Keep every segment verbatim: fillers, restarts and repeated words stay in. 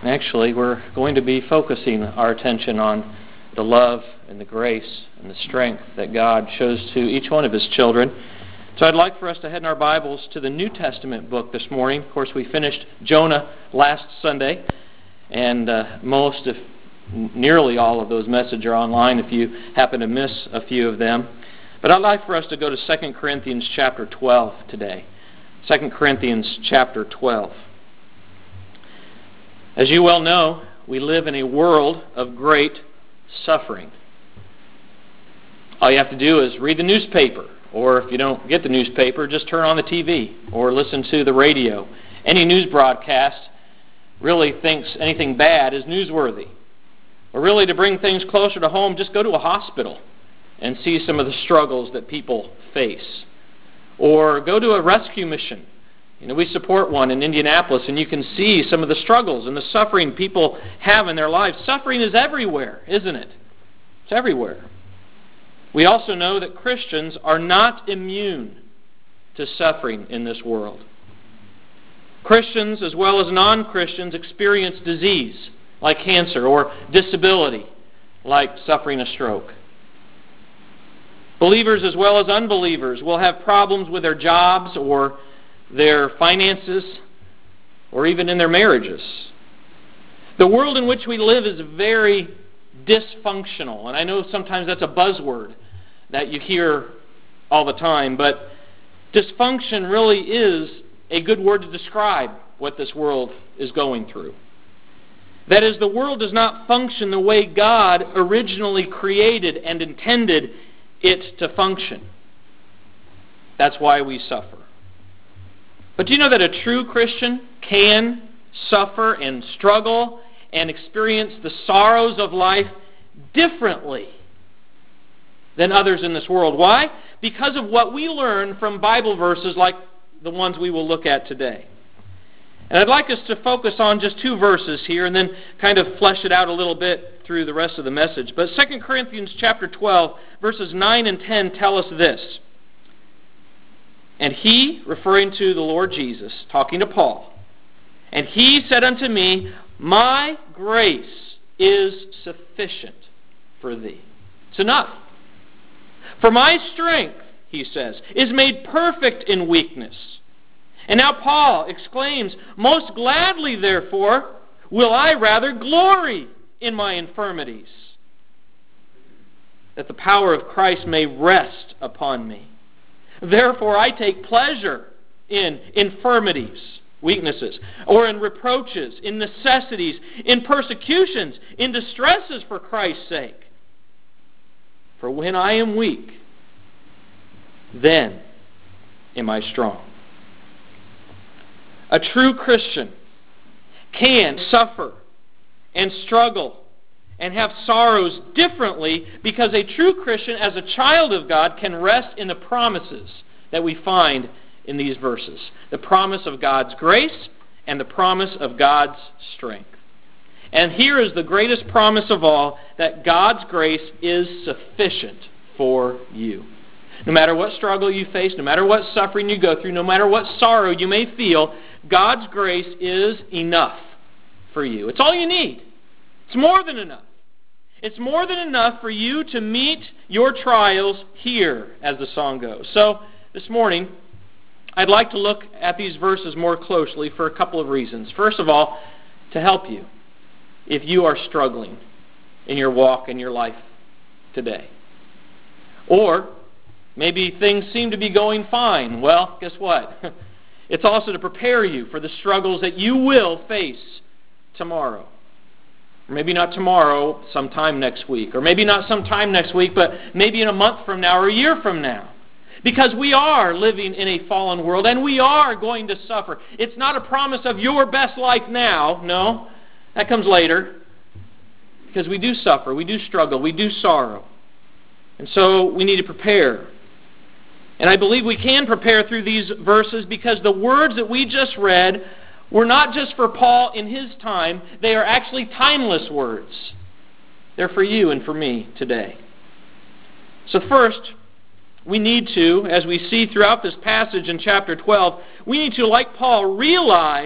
Actually, we're going to be focusing our attention on the love and the grace and the strength that God shows to each one of His children. So I'd like for us to head in our Bibles to the New Testament book this morning. Of course, we finished Jonah last Sunday, and uh, most, if nearly all of those messages are online if you happen to miss a few of them. But I'd like for us to go to Second Corinthians chapter twelve today. Second Corinthians chapter twelve. As you well know, we live in a world of great suffering. All you have to do is read the newspaper, or if you don't get the newspaper, just turn on the T V or listen to the radio. Any news broadcast really thinks anything bad is newsworthy. Or really, to bring things closer to home, just go to a hospital and see some of the struggles that people face. Or go to a rescue mission. You know, we support one in Indianapolis, and you can see some of the struggles and the suffering people have in their lives. Suffering is everywhere, isn't it? It's everywhere. We also know that Christians are not immune to suffering in this world. Christians, as well as non-Christians, experience disease, like cancer, or disability, like suffering a stroke. Believers as well as unbelievers will have problems with their jobs or their finances, or even in their marriages. The world in which we live is very dysfunctional, and I know sometimes that's a buzzword that you hear all the time, but dysfunction really is a good word to describe what this world is going through. That is, the world does not function the way God originally created and intended it to function. That's why we suffer. But do you know that a true Christian can suffer and struggle and experience the sorrows of life differently than others in this world? Why? Because of what we learn from Bible verses like the ones we will look at today. And I'd like us to focus on just two verses here and then kind of flesh it out a little bit through the rest of the message. But Second Corinthians chapter twelve, verses nine and ten tell us this. And he, referring to the Lord Jesus, talking to Paul, and he said unto me, my grace is sufficient for thee. It's enough. For my strength, he says, is made perfect in weakness. And now Paul exclaims, most gladly, therefore, will I rather glory in my infirmities, that the power of Christ may rest upon me. Therefore I take pleasure in infirmities, weaknesses, or in reproaches, in necessities, in persecutions, in distresses for Christ's sake. For when I am weak, then am I strong. A true Christian can suffer and struggle and have sorrows differently because a true Christian, as a child of God, can rest in the promises that we find in these verses. The promise of God's grace and the promise of God's strength. And here is the greatest promise of all, that God's grace is sufficient for you. No matter what struggle you face, no matter what suffering you go through, no matter what sorrow you may feel, God's grace is enough for you. It's all you need. It's more than enough. It's more than enough for you to meet your trials here, as the song goes. So, this morning, I'd like to look at these verses more closely for a couple of reasons. First of all, to help you if you are struggling in your walk in your life today. Or, maybe things seem to be going fine. Well, guess what? It's also to prepare you for the struggles that you will face tomorrow. Or maybe not tomorrow, sometime next week. Or maybe not sometime next week, but maybe in a month from now or a year from now. Because we are living in a fallen world and we are going to suffer. It's not a promise of your best life now. No, that comes later. Because we do suffer, we do struggle, we do sorrow. And so we need to prepare. And I believe we can prepare through these verses because the words that we just read were not just for Paul in his time. They are actually timeless words. They're for you and for me today. So first, we need to, as we see throughout this passage in chapter twelve, we need to, like Paul, realize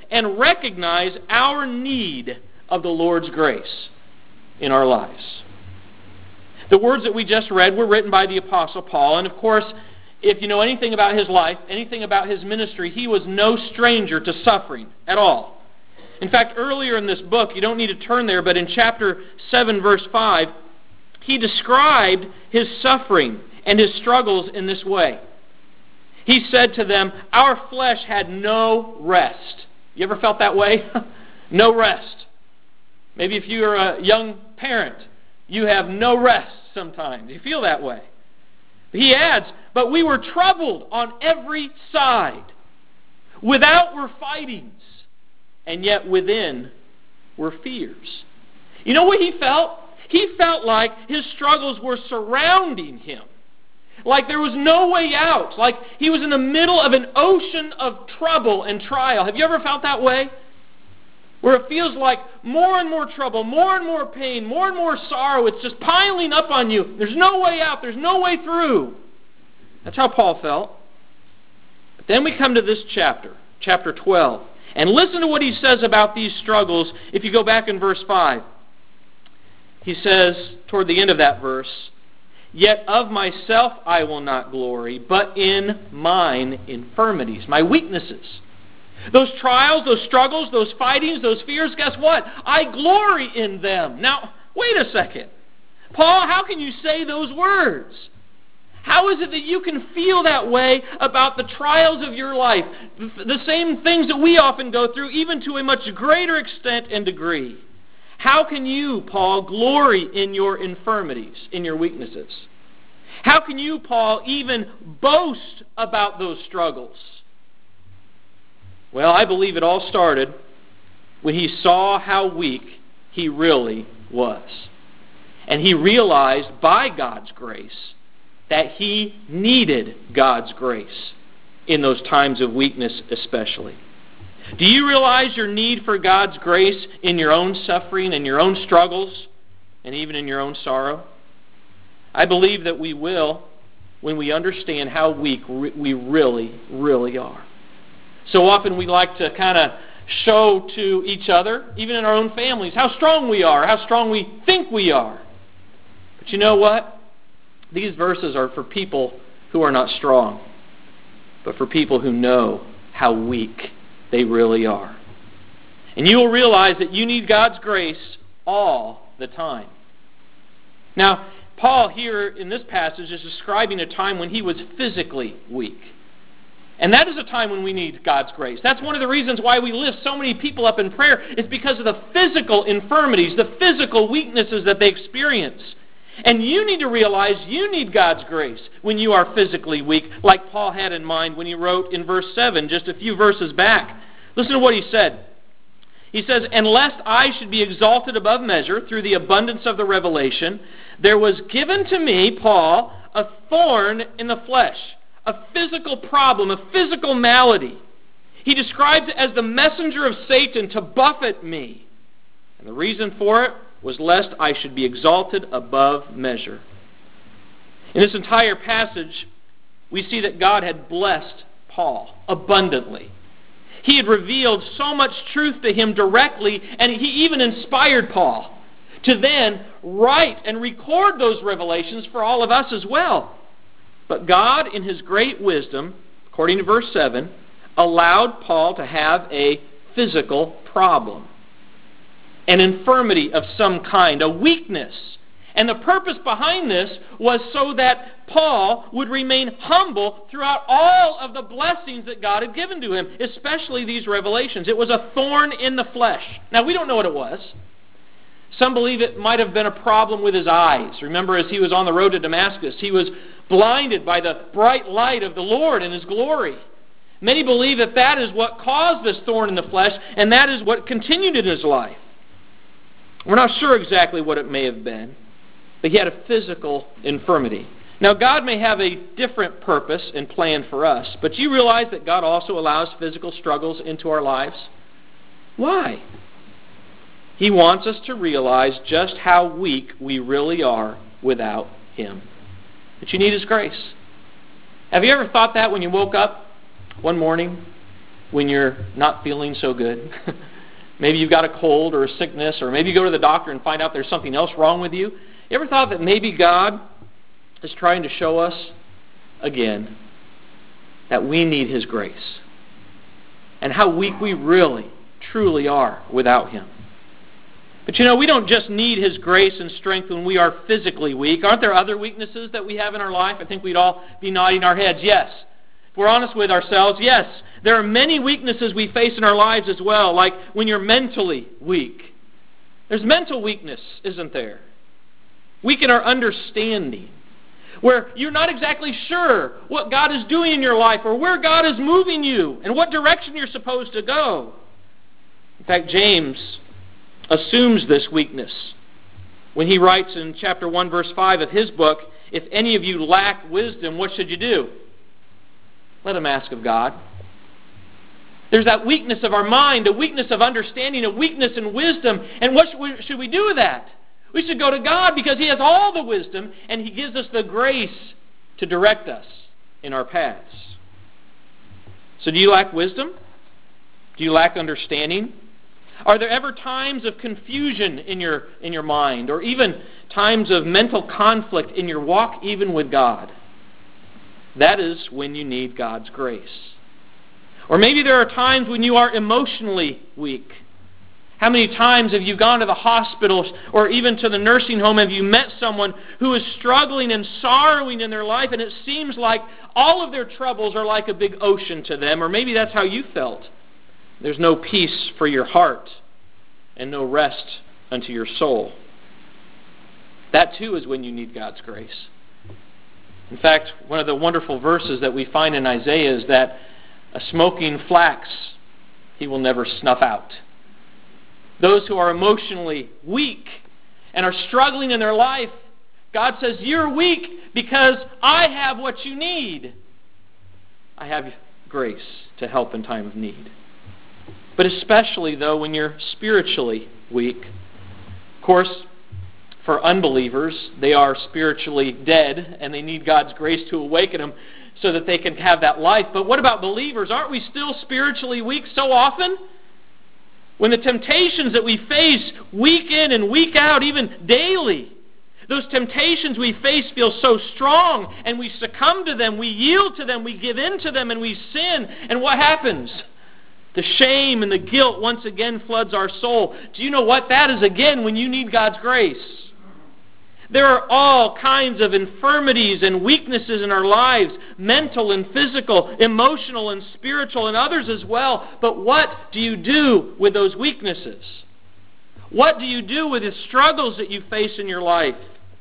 and recognize our need of the Lord's grace in our lives. The words that we just read were written by the Apostle Paul, and of course, if you know anything about his life, anything about his ministry, he was no stranger to suffering at all. In fact, earlier in this book, you don't need to turn there, but in chapter seven, verse five, he described his suffering and his struggles in this way. He said to them, "Our flesh had no rest." You ever felt that way? No rest. Maybe if you're a young parent, you have no rest sometimes. You feel that way. He adds, "But we were troubled on every side. Without were fightings, and yet within were fears." You know what he felt? He felt like his struggles were surrounding him. Like there was no way out. Like he was in the middle of an ocean of trouble and trial. Have you ever felt that way? Where it feels like more and more trouble, more and more pain, more and more sorrow. It's just piling up on you. There's no way out. There's no way through. That's how Paul felt. But then we come to this chapter, chapter twelve. And listen to what he says about these struggles if you go back in verse five. He says, toward the end of that verse, "Yet of myself I will not glory, but in mine infirmities," my weaknesses. Those trials, those struggles, those fightings, those fears, guess what? I glory in them. Now, wait a second. Paul, how can you say those words? How is it that you can feel that way about the trials of your life? The same things that we often go through, even to a much greater extent and degree. How can you, Paul, glory in your infirmities, in your weaknesses? How can you, Paul, even boast about those struggles? Well, I believe it all started when he saw how weak he really was. And he realized by God's grace that he needed God's grace in those times of weakness especially. Do you realize your need for God's grace in your own suffering and your own struggles and even in your own sorrow? I believe that we will when we understand how weak we really, really are. So often we like to kind of show to each other, even in our own families, how strong we are, how strong we think we are. But you know what? These verses are for people who are not strong, but for people who know how weak they really are. And you will realize that you need God's grace all the time. Now, Paul here in this passage is describing a time when he was physically weak. And that is a time when we need God's grace. That's one of the reasons why we lift so many people up in prayer. It's because of the physical infirmities, the physical weaknesses that they experience. And you need to realize you need God's grace when you are physically weak, like Paul had in mind when he wrote in verse seven, just a few verses back. Listen to what he said. He says, "And lest I should be exalted above measure through the abundance of the revelation, there was given to me," Paul, "a thorn in the flesh," a physical problem, a physical malady. He describes it as the messenger of Satan to buffet me. And the reason for it was lest I should be exalted above measure. In this entire passage, we see that God had blessed Paul abundantly. He had revealed so much truth to him directly, and he even inspired Paul to then write and record those revelations for all of us as well. But God, in His great wisdom, according to verse seven, allowed Paul to have a physical problem, an infirmity of some kind, a weakness. And the purpose behind this was so that Paul would remain humble throughout all of the blessings that God had given to him, especially these revelations. It was a thorn in the flesh. Now, we don't know what it was. Some believe it might have been a problem with his eyes. Remember, as he was on the road to Damascus, he was blinded by the bright light of the Lord and His glory. Many believe that that is what caused this thorn in the flesh, and that is what continued in his life. We're not sure exactly what it may have been, but he had a physical infirmity. Now, God may have a different purpose and plan for us, but do you realize that God also allows physical struggles into our lives? Why? He wants us to realize just how weak we really are without Him. That you need His grace. Have you ever thought that when you woke up one morning? when you're not feeling so good. Maybe you've got a cold or a sickness, or maybe you go to the doctor and find out there's something else wrong with you. You ever thought that maybe God is trying to show us again that we need His grace and how weak we really, truly are without Him? But you know, we don't just need His grace and strength when we are physically weak. Aren't there other weaknesses that we have in our life? I think we'd all be nodding our heads. Yes. If we're honest with ourselves, yes. There are many weaknesses we face in our lives as well, like when you're mentally weak. There's mental weakness, isn't there? Weak in our understanding, where you're not exactly sure what God is doing in your life or where God is moving you and what direction you're supposed to go. In fact, James assumes this weakness when he writes in chapter one, verse five of his book, "If any of you lack wisdom, what should you do? Let him ask of God." There's that weakness of our mind, a weakness of understanding, a weakness in wisdom. And what should we, should we do with that? We should go to God because He has all the wisdom and He gives us the grace to direct us in our paths. So do you lack wisdom? Do you lack understanding? Are there ever times of confusion in your, in your mind, or even times of mental conflict in your walk even with God? That is when you need God's grace. Or maybe there are times when you are emotionally weak. How many times have you gone to the hospital or even to the nursing home? Have you met someone who is struggling and sorrowing in their life, and it seems like all of their troubles are like a big ocean to them? Or maybe that's how you felt. There's no peace for your heart and no rest unto your soul. That too is when you need God's grace. In fact, one of the wonderful verses that we find in Isaiah is that a smoking flax He will never snuff out. Those who are emotionally weak and are struggling in their life, God says, "You're weak because I have what you need. I have grace to help in time of need." But especially, though, when you're spiritually weak. Of course, for unbelievers, they are spiritually dead, and they need God's grace to awaken them so that they can have that life. But what about believers? Aren't we still spiritually weak so often? When the temptations that we face week in and week out, even daily, those temptations we face feel so strong, and we succumb to them, we yield to them, we give in to them, and we sin. And what happens? The shame and the guilt once again floods our soul. Do you know what? That is again when you need God's grace. There are all kinds of infirmities and weaknesses in our lives, mental and physical, emotional and spiritual, and others as well. But what do you do with those weaknesses? What do you do with the struggles that you face in your life?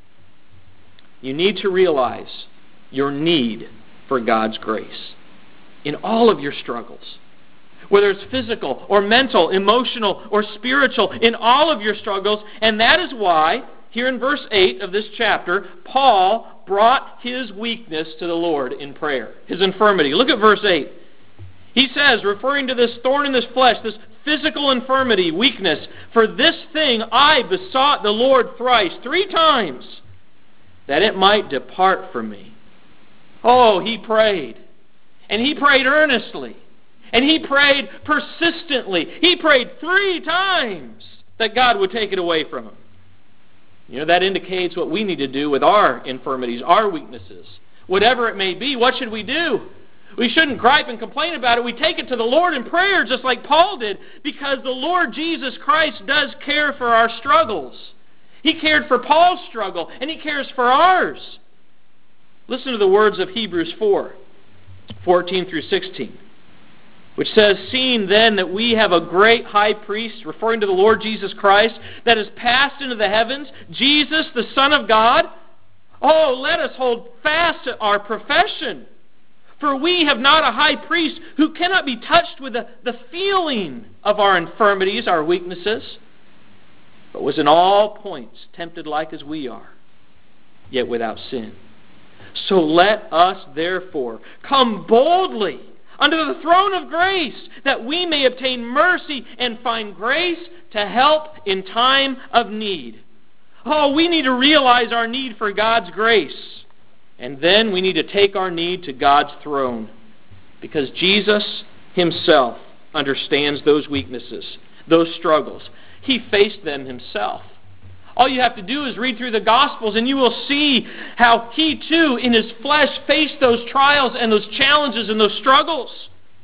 You need to realize your need for God's grace in all of your struggles. Whether it's physical or mental, emotional or spiritual, in all of your struggles. And that is why, here in verse eight of this chapter, Paul brought his weakness to the Lord in prayer, his infirmity. Look at verse eight. He says, referring to this thorn in his flesh, this physical infirmity, weakness, "For this thing I besought the Lord thrice," three times, "that it might depart from me." Oh, he prayed. And he prayed earnestly. And he prayed persistently. He prayed three times that God would take it away from him. You know, that indicates what we need to do with our infirmities, our weaknesses. Whatever it may be, what should we do? We shouldn't gripe and complain about it. We take it to the Lord in prayer, just like Paul did, because the Lord Jesus Christ does care for our struggles. He cared for Paul's struggle, and He cares for ours. Listen to the words of Hebrews four, fourteen through sixteen. Which says, "Seeing then that we have a great high priest," referring to the Lord Jesus Christ, "that is passed into the heavens, Jesus, the Son of God, oh, let us hold fast to our profession. For we have not a high priest who cannot be touched with the, the feeling of our infirmities," our weaknesses, "but was in all points tempted like as we are, yet without sin. So let us therefore come boldly under the throne of grace, that we may obtain mercy and find grace to help in time of need." Oh, we need to realize our need for God's grace. And then we need to take our need to God's throne. Because Jesus himself understands those weaknesses, those struggles. He faced them himself. All you have to do is read through the Gospels and you will see how he too in his flesh faced those trials and those challenges and those struggles.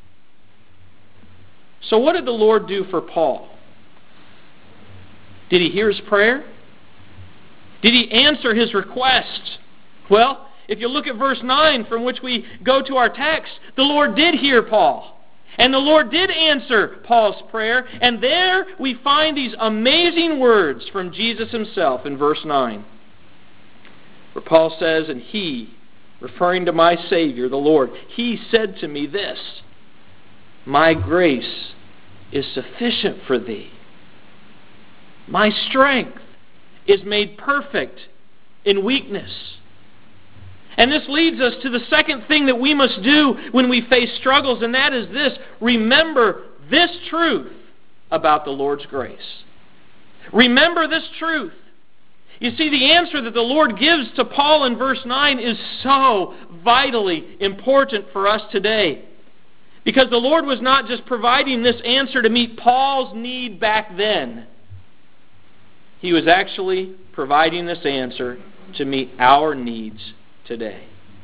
So what did the Lord do for Paul? Did he hear his prayer? Did he answer his request? Well, if you look at verse nine from which we go to our text, the Lord did hear Paul. And the Lord did answer Paul's prayer. And there we find these amazing words from Jesus himself in verse nine. Where Paul says, and he, referring to my Savior, the Lord, he said to me this, my grace is sufficient for thee. My strength is made perfect in weakness. And this leads us to the second thing that we must do when we face struggles, and that is this. Remember this truth about the Lord's grace. Remember this truth. You see, the answer that the Lord gives to Paul in verse nine is so vitally important for us today. Because the Lord was not just providing this answer to meet Paul's need back then. He was actually providing this answer to meet our needs today.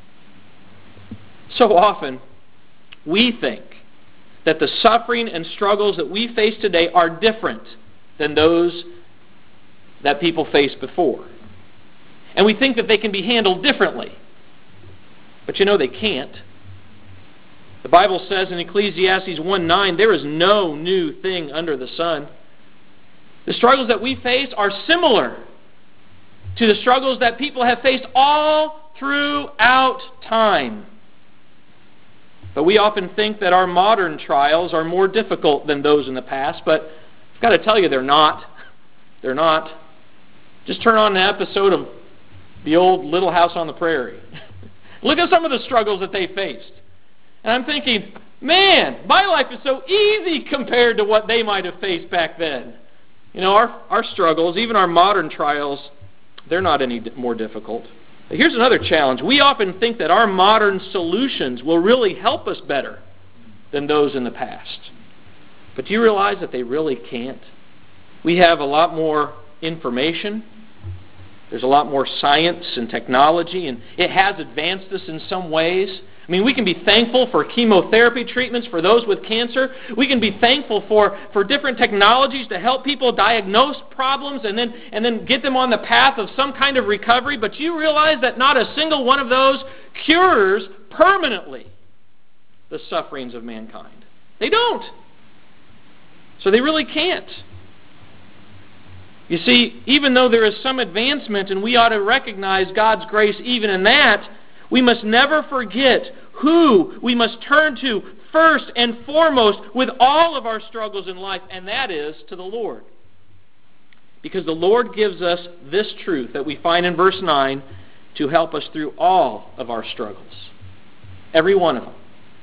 So often, we think that the suffering and struggles that we face today are different than those that people faced before. And we think that they can be handled differently. But you know they can't. The Bible says in Ecclesiastes one nine, there is no new thing under the sun. The struggles that we face are similar to the struggles that people have faced all throughout time. But we often think that our modern trials are more difficult than those in the past, but I've got to tell you they're not. They're not. Just turn on an episode of the old Little House on the Prairie. Look at some of the struggles that they faced. And I'm thinking, man, my life is so easy compared to what they might have faced back then. You know, our, our struggles, even our modern trials, they're not any more difficult. But here's another challenge. We often think that our modern solutions will really help us better than those in the past. But do you realize that they really can't? We have a lot more information. There's a lot more science and technology, and it has advanced us in some ways. I mean, we can be thankful for chemotherapy treatments for those with cancer. We can be thankful for, for different technologies to help people diagnose problems and then, and then get them on the path of some kind of recovery. But you realize that not a single one of those cures permanently the sufferings of mankind. They don't. So they really can't. You see, even though there is some advancement and we ought to recognize God's grace even in that, we must never forget who we must turn to first and foremost with all of our struggles in life, and that is to the Lord. Because the Lord gives us this truth that we find in verse nine to help us through all of our struggles. Every one of them.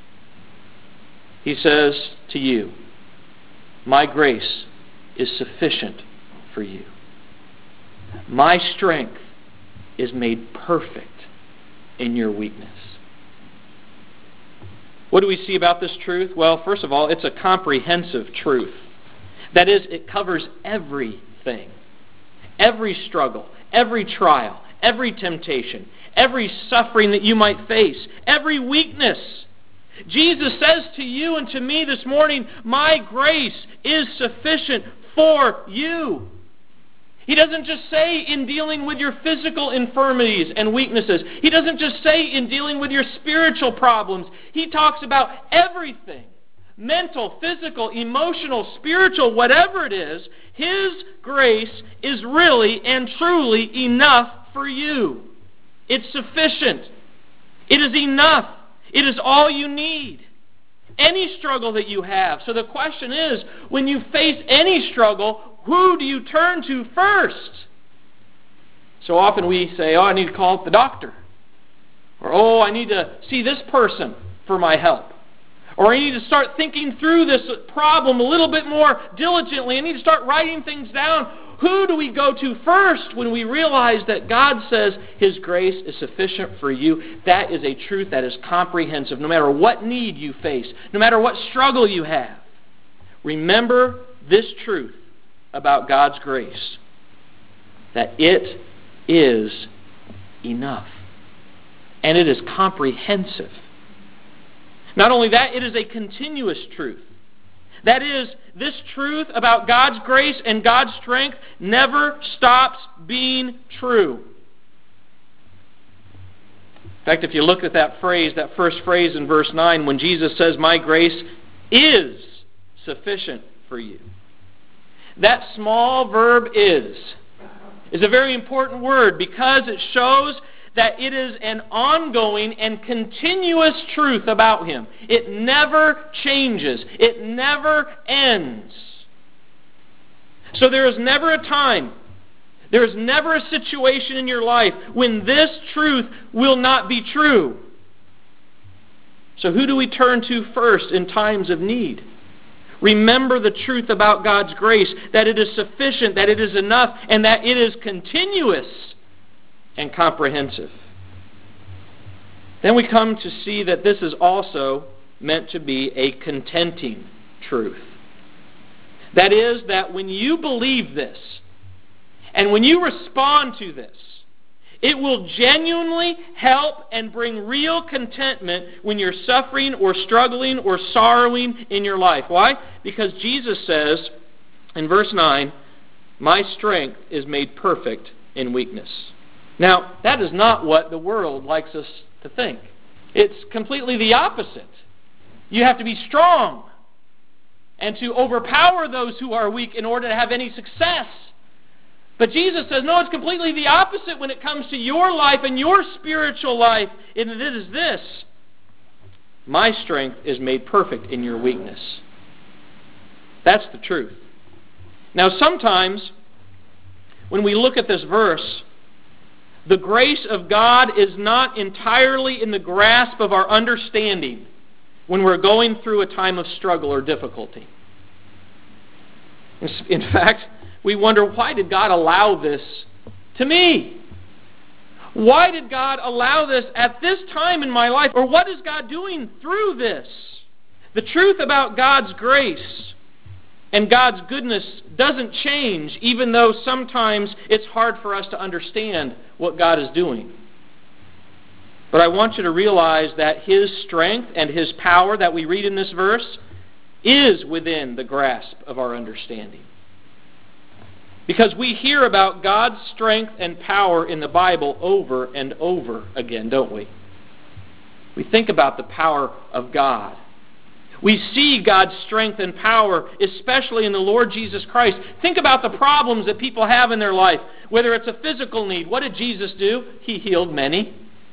He says to you, my grace is sufficient for you. My strength is made perfect in your weakness. What do we see about this truth? Well, first of all, it's a comprehensive truth. That is, it covers everything. Every struggle, every trial, every temptation, every suffering that you might face, every weakness. Jesus says to you and to me this morning, my grace is sufficient for you. He doesn't just say in dealing with your physical infirmities and weaknesses. He doesn't just say in dealing with your spiritual problems. He talks about everything. Mental, physical, emotional, spiritual, whatever it is, His grace is really and truly enough for you. It's sufficient. It is enough. It is all you need. Any struggle that you have. So the question is, when you face any struggle, who do you turn to first? So often we say, oh, I need to call up the doctor. Or, oh, I need to see this person for my help. Or I need to start thinking through this problem a little bit more diligently. I need to start writing things down. Who do we go to first when we realize that God says His grace is sufficient for you? That is a truth that is comprehensive. No matter what need you face, no matter what struggle you have, remember this truth about God's grace, that it is enough. And it is comprehensive. Not only that, it is a continuous truth. That is, this truth about God's grace and God's strength never stops being true. In fact, if you look at that phrase, that first phrase in verse nine, when Jesus says, "My grace is sufficient for you," that small verb is, is a very important word because it shows that it is an ongoing and continuous truth about Him. It never changes. It never ends. So there is never a time, there is never a situation in your life when this truth will not be true. So who do we turn to first in times of need? Remember the truth about God's grace, that it is sufficient, that it is enough, and that it is continuous and comprehensive. Then we come to see that this is also meant to be a contenting truth. That is, that when you believe this, and when you respond to this, it will genuinely help and bring real contentment when you're suffering or struggling or sorrowing in your life. Why? Because Jesus says in verse nine, "My strength is made perfect in weakness." Now, that is not what the world likes us to think. It's completely the opposite. You have to be strong and to overpower those who are weak in order to have any success. But Jesus says, no, it's completely the opposite when it comes to your life and your spiritual life. And it is this: my strength is made perfect in your weakness. That's the truth. Now, sometimes when we look at this verse, the grace of God is not entirely in the grasp of our understanding when we're going through a time of struggle or difficulty. In fact, we wonder, why did God allow this to me? Why did God allow this at this time in my life? Or what is God doing through this? The truth about God's grace and God's goodness doesn't change, even though sometimes it's hard for us to understand what God is doing. But I want you to realize that His strength and His power that we read in this verse is within the grasp of our understanding. Because we hear about God's strength and power in the Bible over and over again, don't we? We think about the power of God. We see God's strength and power, especially in the Lord Jesus Christ. Think about the problems that people have in their life, whether it's a physical need. What did Jesus do? He healed many.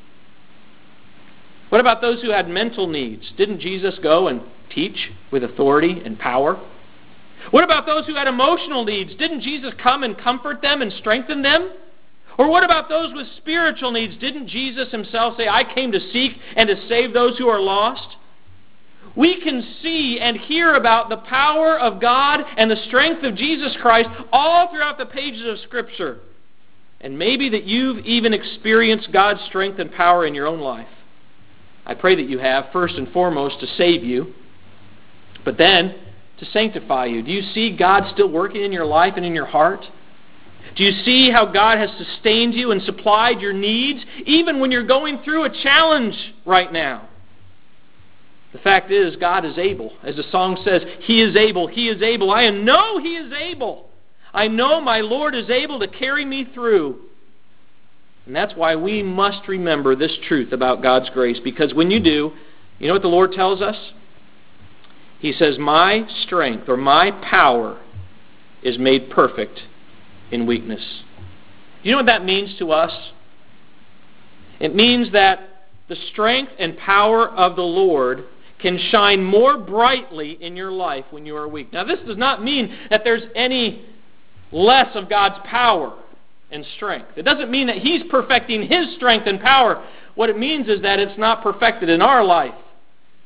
What about those who had mental needs? Didn't Jesus go and teach with authority and power? What about those who had emotional needs? Didn't Jesus come and comfort them and strengthen them? Or what about those with spiritual needs? Didn't Jesus Himself say, "I came to seek and to save those who are lost"? We can see and hear about the power of God and the strength of Jesus Christ all throughout the pages of Scripture. And maybe that you've even experienced God's strength and power in your own life. I pray that you have, first and foremost, to save you, but then to sanctify you. Do you see God still working in your life and in your heart? Do you see how God has sustained you and supplied your needs, even when you're going through a challenge right now? The fact is, God is able. As the song says, He is able, He is able. I know He is able. I know my Lord is able to carry me through. And that's why we must remember this truth about God's grace. Because when you do, you know what the Lord tells us? He says, "My strength," or "my power," is made perfect in weakness. You know what that means to us? It means that the strength and power of the Lord can shine more brightly in your life when you are weak. Now, this does not mean that there's any less of God's power and strength. It doesn't mean that He's perfecting His strength and power. What it means is that it's not perfected in our life.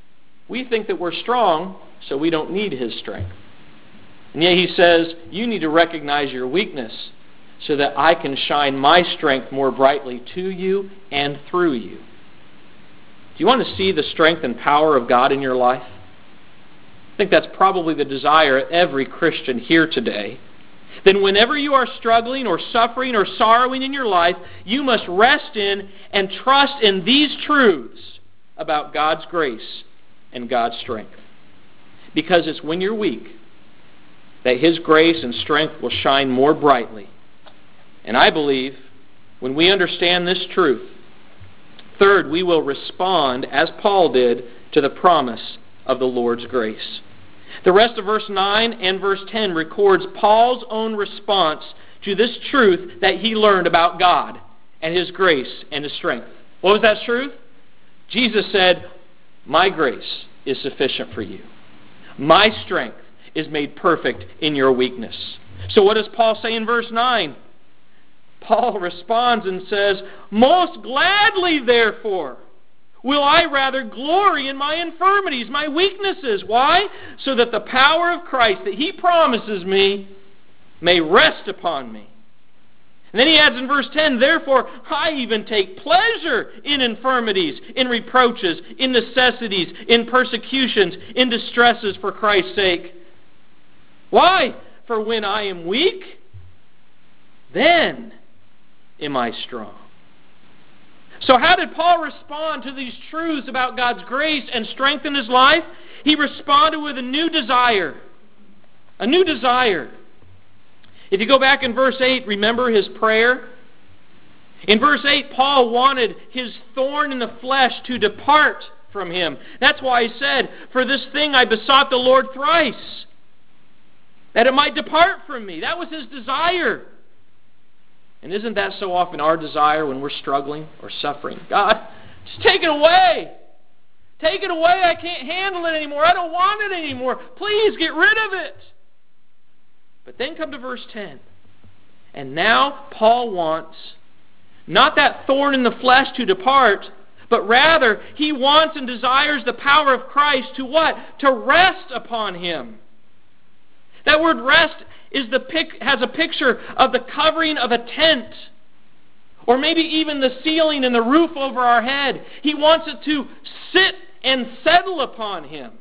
we think that we're strong, so we don't need His strength. And yet He says, you need to recognize your weakness so that I can shine my strength more brightly to you and through you. Do you want to see the strength and power of God in your life? I think that's probably the desire of every Christian here today. Then whenever you are struggling or suffering or sorrowing in your life, you must rest in and trust in these truths about God's grace and God's strength. Because it's when you're weak that His grace and strength will shine more brightly. And I believe when we understand this truth, third, we will respond, as Paul did, to the promise of the Lord's grace. The rest of verse nine and verse ten records Paul's own response to this truth that he learned about God and His grace and His strength. What was that truth? Jesus said, my grace is sufficient for you. My strength is made perfect in your weakness. So what does Paul say in verse nine? Paul responds and says, most gladly, therefore, will I rather glory in my infirmities, my weaknesses. Why? So that the power of Christ that He promises me may rest upon me. And then he adds in verse ten, therefore I even take pleasure in infirmities, in reproaches, in necessities, in persecutions, in distresses for Christ's sake. Why? For when I am weak, then am I strong. So how did Paul respond to these truths about God's grace and strength in his life? He responded with a new desire. A new desire. If you go back in verse eight, remember his prayer? In verse eight, Paul wanted his thorn in the flesh to depart from him. That's why he said, for this thing I besought the Lord thrice, that it might depart from me. That was his desire. And isn't that so often our desire when we're struggling or suffering? God, just take it away. Take it away. I can't handle it anymore. I don't want it anymore. Please get rid of it. But then come to verse ten. And now Paul wants not that thorn in the flesh to depart, but rather he wants and desires the power of Christ to what? To rest upon him. That word rest is the pic, has a picture of the covering of a tent, or maybe even the ceiling and the roof over our head. He wants it to sit and settle upon him.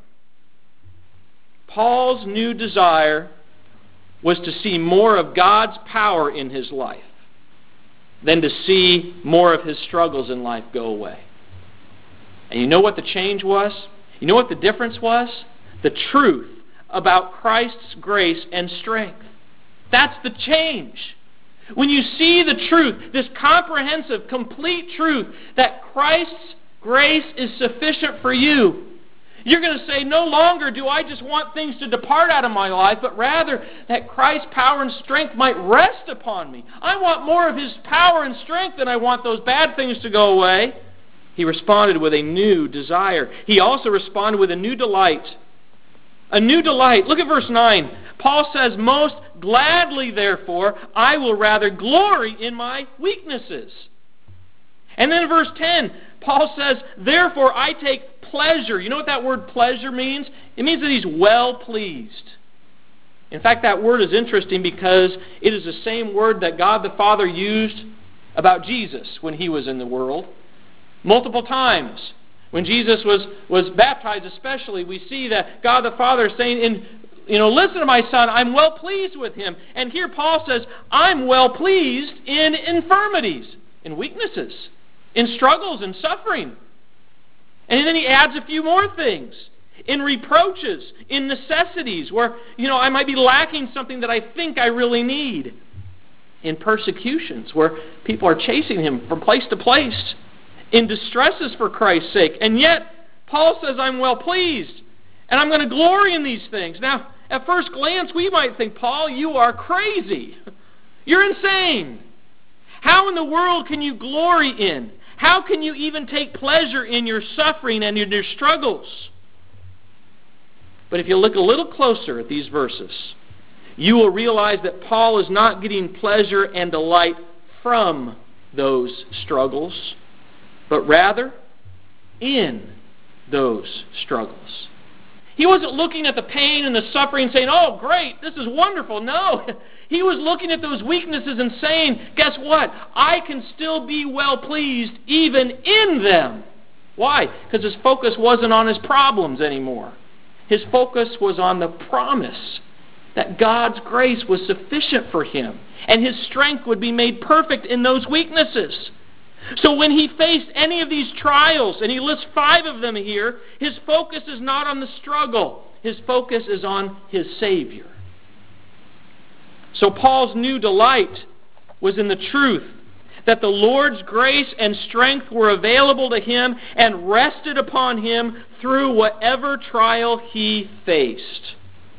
Paul's new desire was to see more of God's power in his life than to see more of his struggles in life go away. And you know what the change was? You know what the difference was? The truth about Christ's grace and strength. That's the change. When you see the truth, this comprehensive, complete truth that Christ's grace is sufficient for you, you're going to say, no longer do I just want things to depart out of my life, but rather that Christ's power and strength might rest upon me. I want more of His power and strength than I want those bad things to go away. He responded with a new desire. He also responded with a new delight. A new delight. Look at verse nine. Paul says, most gladly, therefore, I will rather glory in my weaknesses. And then in verse ten, Paul says, therefore I take pleasure. You know what that word pleasure means? It means that he's well pleased. In fact, that word is interesting because it is the same word that God the Father used about Jesus when He was in the world. Multiple times. When Jesus was, was baptized especially, we see that God the Father is saying, in, you know, listen to my Son, I'm well pleased with him. And here Paul says, I'm well pleased in infirmities, in weaknesses, in struggles and suffering. And then he adds a few more things. In reproaches, in necessities, where, you know, I might be lacking something that I think I really need. In persecutions, where people are chasing him from place to place. In distresses for Christ's sake. And yet, Paul says, I'm well pleased. And I'm going to glory in these things. Now, at first glance, we might think, Paul, you are crazy. You're insane. How in the world can you glory in? How can you even take pleasure in your suffering and in your struggles? But if you look a little closer at these verses, you will realize that Paul is not getting pleasure and delight from those struggles, but rather in those struggles. He wasn't looking at the pain and the suffering saying, oh, great, this is wonderful. No, he was looking at those weaknesses and saying, guess what? I can still be well pleased even in them. Why? Because his focus wasn't on his problems anymore. His focus was on the promise that God's grace was sufficient for him, and his strength would be made perfect in those weaknesses. So when he faced any of these trials, and he lists five of them here, his focus is not on the struggle. His focus is on his Savior. So Paul's new delight was in the truth that the Lord's grace and strength were available to him and rested upon him through whatever trial he faced.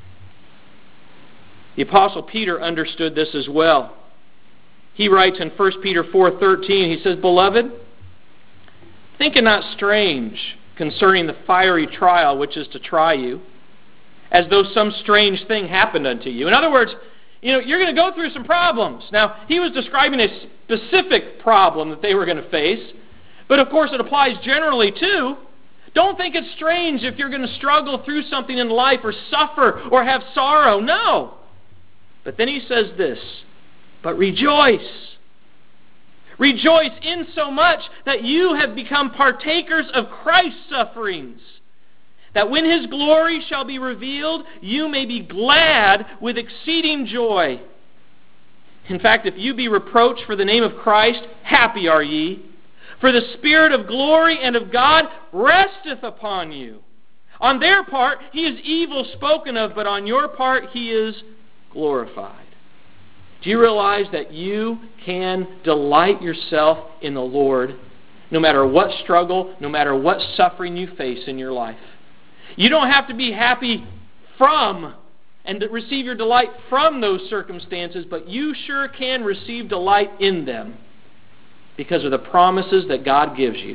The Apostle Peter understood this as well. He writes in First Peter four thirteen, he says, Beloved, think it not strange concerning the fiery trial which is to try you, as though some strange thing happened unto you. In other words, you know, you're going to go through some problems. Now, he was describing a specific problem that they were going to face, but of course it applies generally too. Don't think it's strange if you're going to struggle through something in life or suffer or have sorrow. No. But then he says this, but rejoice. Rejoice insomuch that you have become partakers of Christ's sufferings, that when his glory shall be revealed, you may be glad with exceeding joy. In fact, if you be reproached for the name of Christ, happy are ye, for the Spirit of glory and of God resteth upon you. On their part he is evil spoken of, but on your part he is glorified. Do you realize that you can delight yourself in the Lord no matter what struggle, no matter what suffering you face in your life? You don't have to be happy from and to receive your delight from those circumstances, but you sure can receive delight in them because of the promises that God gives you.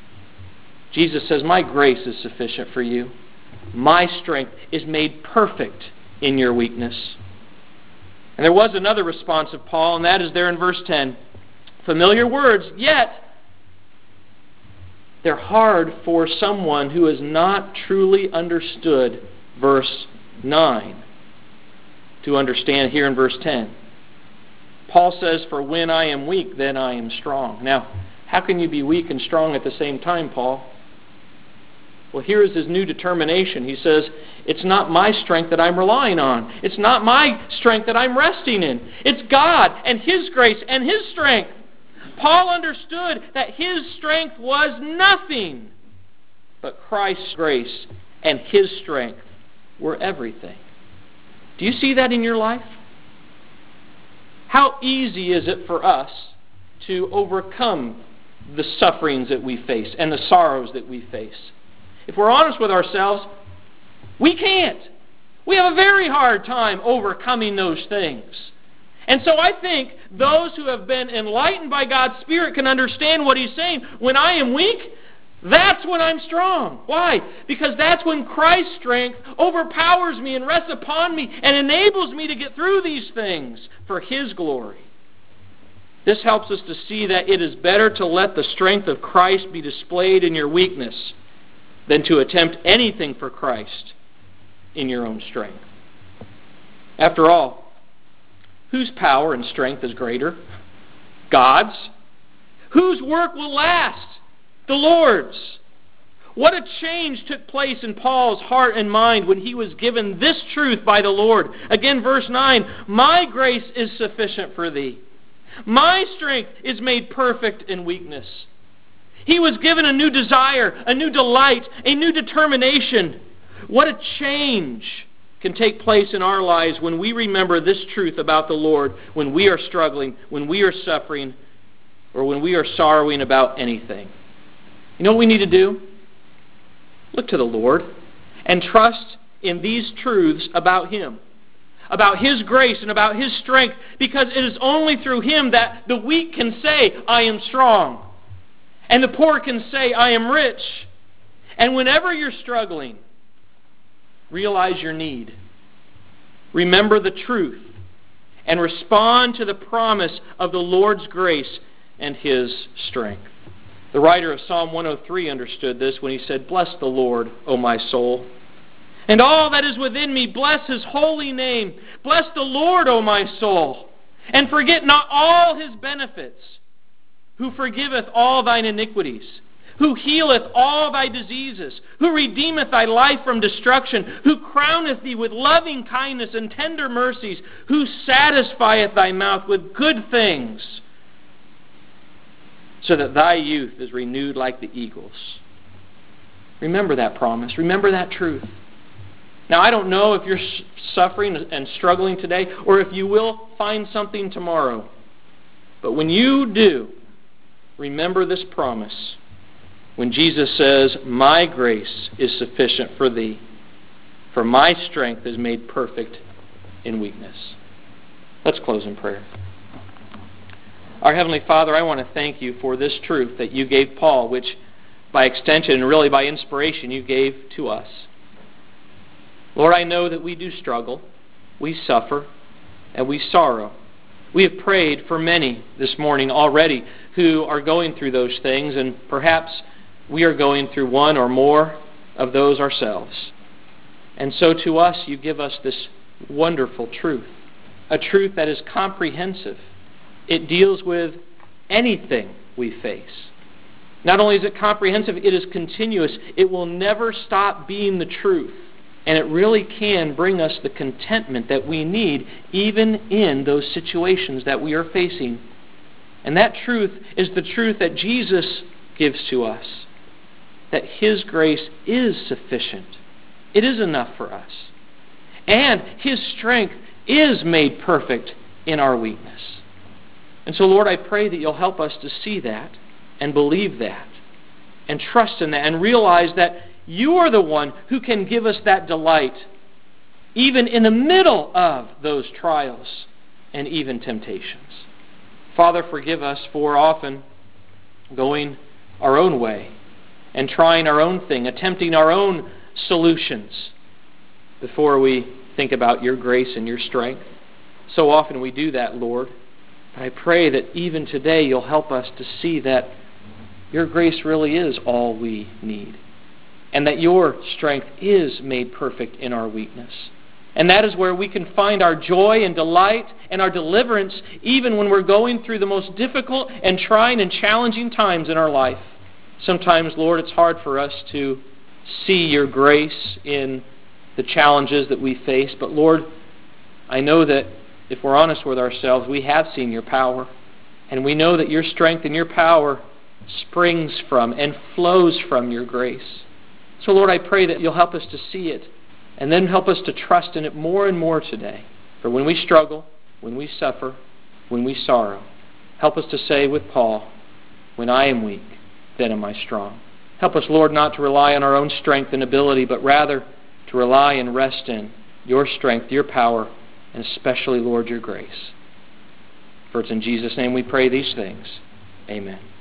Jesus says, my grace is sufficient for you. My strength is made perfect in your weakness. And there was another response of Paul, and that is there in verse ten. Familiar words, yet they're hard for someone who has not truly understood verse nine to understand here in verse ten. Paul says, for when I am weak, then I am strong. Now, how can you be weak and strong at the same time, Paul? Well, here is his new determination. He says, it's not my strength that I'm relying on. It's not my strength that I'm resting in. It's God and his grace and his strength. Paul understood that his strength was nothing, but Christ's grace and his strength were everything. Do you see that in your life? How easy is it for us to overcome the sufferings that we face and the sorrows that we face? If we're honest with ourselves, we can't. We have a very hard time overcoming those things. And so I think those who have been enlightened by God's Spirit can understand what he's saying. When I am weak, that's when I'm strong. Why? Because that's when Christ's strength overpowers me and rests upon me and enables me to get through these things for his glory. This helps us to see that it is better to let the strength of Christ be displayed in your weakness than to attempt anything for Christ in your own strength. After all, whose power and strength is greater? God's. Whose work will last? The Lord's. What a change took place in Paul's heart and mind when he was given this truth by the Lord. Again, verse nine, my grace is sufficient for thee. My strength is made perfect in weakness. He was given a new desire, a new delight, a new determination. What a change can take place in our lives when we remember this truth about the Lord, when we are struggling, when we are suffering, or when we are sorrowing about anything. You know what we need to do? Look to the Lord and trust in these truths about him, about his grace and about his strength, because it is only through him that the weak can say, I am strong. And the poor can say, I am rich. And whenever you're struggling, realize your need. Remember the truth. And respond to the promise of the Lord's grace and his strength. The writer of Psalm one oh three understood this when he said, "Bless the Lord, O my soul, and all that is within me, bless his holy name. Bless the Lord, O my soul, and forget not all his benefits, who forgiveth all thine iniquities, who healeth all thy diseases, who redeemeth thy life from destruction, who crowneth thee with loving kindness and tender mercies, who satisfieth thy mouth with good things, so that thy youth is renewed like the eagles." Remember that promise. Remember that truth. Now, I don't know if you're suffering and struggling today, or if you will find something tomorrow. But when you do, remember this promise. When Jesus says, "My grace is sufficient for thee, for my strength is made perfect in weakness." Let's close in prayer. Our Heavenly Father, I want to thank you for this truth that you gave Paul, which by extension and really by inspiration you gave to us. Lord, I know that we do struggle, we suffer, and we sorrow. We have prayed for many this morning already who are going through those things, and perhaps we are going through one or more of those ourselves. And so to us, you give us this wonderful truth, a truth that is comprehensive. It deals with anything we face. Not only is it comprehensive, it is continuous. It will never stop being the truth. And it really can bring us the contentment that we need even in those situations that we are facing. And that truth is the truth that Jesus gives to us, that his grace is sufficient. It is enough for us. And his strength is made perfect in our weakness. And so, Lord, I pray that you'll help us to see that and believe that and trust in that and realize that you are the one who can give us that delight even in the middle of those trials and even temptations. Father, forgive us for often going our own way and trying our own thing, attempting our own solutions before we think about your grace and your strength. So often we do that, Lord. But I pray that even today you'll help us to see that your grace really is all we need, and that your strength is made perfect in our weakness. And that is where we can find our joy and delight and our deliverance even when we're going through the most difficult and trying and challenging times in our life. Sometimes, Lord, it's hard for us to see your grace in the challenges that we face. But Lord, I know that if we're honest with ourselves, we have seen your power. And we know that your strength and your power springs from and flows from your grace. So Lord, I pray that you'll help us to see it and then help us to trust in it more and more today. For when we struggle, when we suffer, when we sorrow, help us to say with Paul, "When I am weak, then am I strong." Help us, Lord, not to rely on our own strength and ability, but rather to rely and rest in your strength, your power, and especially, Lord, your grace. For it's in Jesus' name we pray these things. Amen.